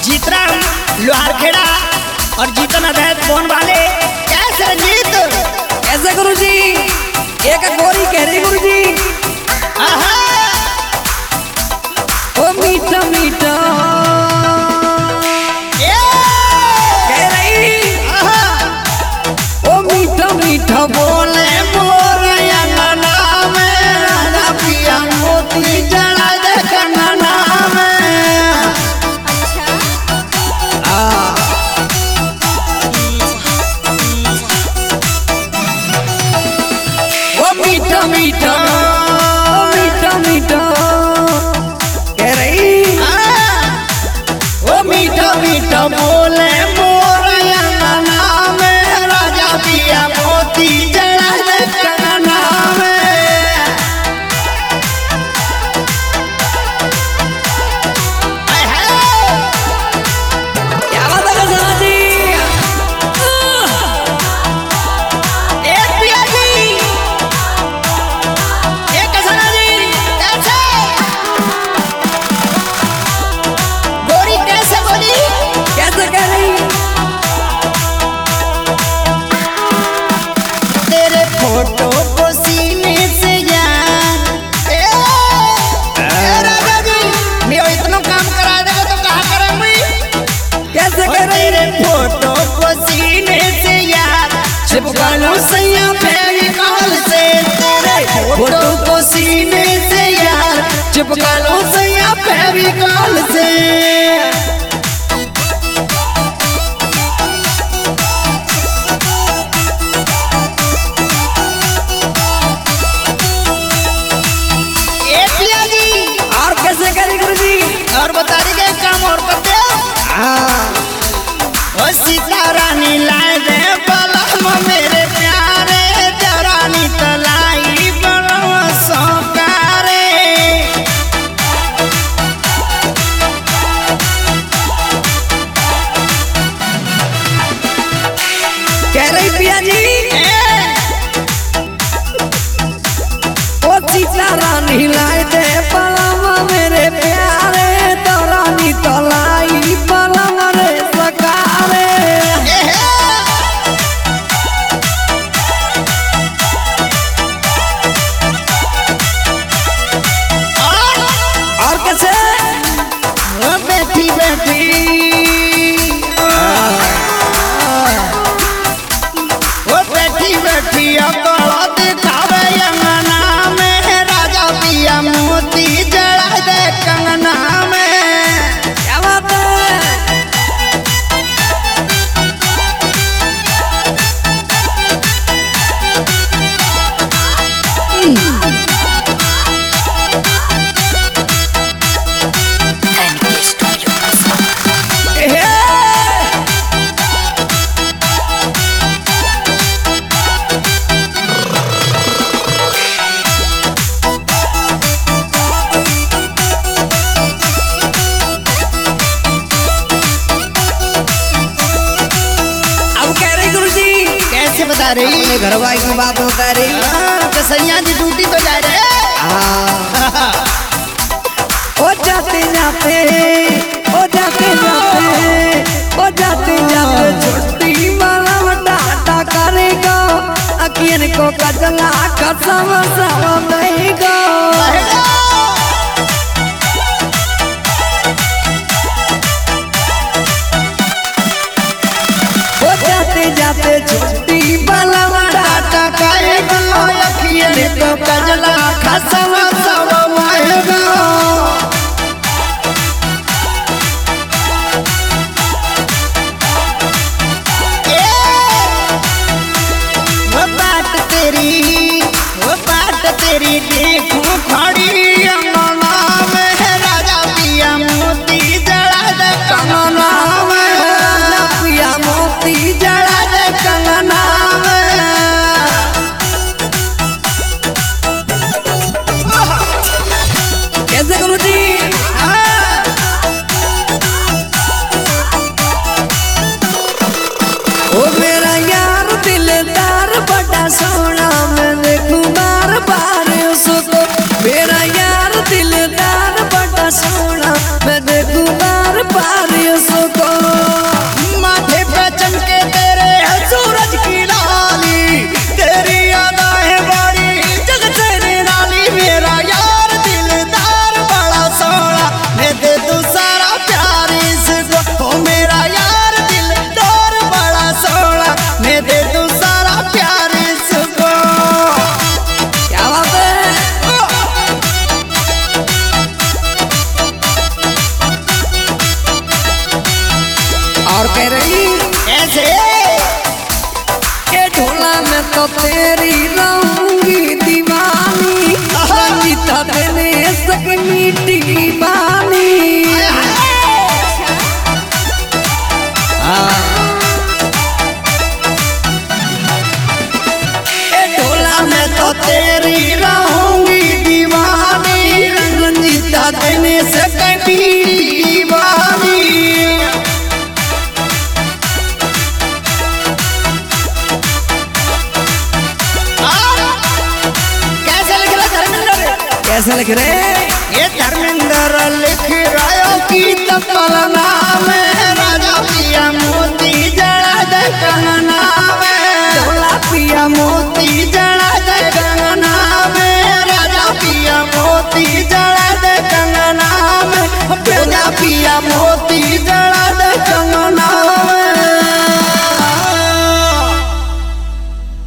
जीतराम लोहारखेड़ा और जीतन अदैत फोन वाले। कैसे रंजीत? कैसे गुरुजी? एक गोरी कह रही गुरुजी, ओ मीठा मीठा कह रही, ओ मीठा मीठा बोले मोरया नाम राजा पिया मोती जड़ा दे कन्ना में। ओ मीठा मीठा मीठा मीठा कह रही, ओ मीठा मीठा बोले मोरया नाम राजा पिया मोती जड़ा दे कन्ना में। क्या बात है कसना जी? एक पिया जी, एक कसना जी, कैसे? गोरी कैसे बोली? कैसे कह रही? तेरे फोटो को सीने से यार राजा जी, मैं इतना काम करा देगा तो कहाँ करूँगी? कैसे कह रही? तेरे फोटो को सीने से यार चिपका लो सैया फेविकॉल से। तेरे फोटो को सीने से यार चिपका लो सैया फेविकॉल से। ए पिया जी, और कैसे करी गुरुजी? और बता दी गए काम और करते हो। ओ सीता रानी लाए दे बलम मेरे प्यारे, जरानी तलाई बलम सौकारे। कह रही पिया जी, ओ सीता रानी लाए दे पलम मेरे प्यारे, तो रानी तो लाई पलम रे सकारे। और कैसे? ओ बैठी बैठी, ओ बैठी बैठी अकड़ दिखावे अंगना में राजा पिया मोती जड़ा दे कंगना में। क्या बात है? अब कह रही गुरुजी, कैसे बता रही? अपने घर वाई की बात बता रही। कसैया जी ड्यूटी तो जा रहे। ओ जाते जाते, ओ जाते जाते, ओ जाते जाते छोटी माला टाटा करेगा, अखियन को कजला कसम सब देगा। ओ जाते जाते छोटी माला टाटा करेगा, अखियन को कजला कसम सब देगा। वो बात तेरी देखूं खड़ी अंगना में राजा पिया मोती जड़ा दे कंगना में। राजा पिया मोती जड़ा दे कंगना में। कह रही ऐसे के ढोला में तो तेरी रहूंगी दीवानी, रंजीता देने सक मीठी बानी। ढोला में तो तेरी रहूंगी दीवानी, रंजीता देने से कभी बानी। कैसे लिख रहा धर्मेंद्र? कैसे लिख रहे? ये धर्मेंद्र लिख रहा की तपल नाम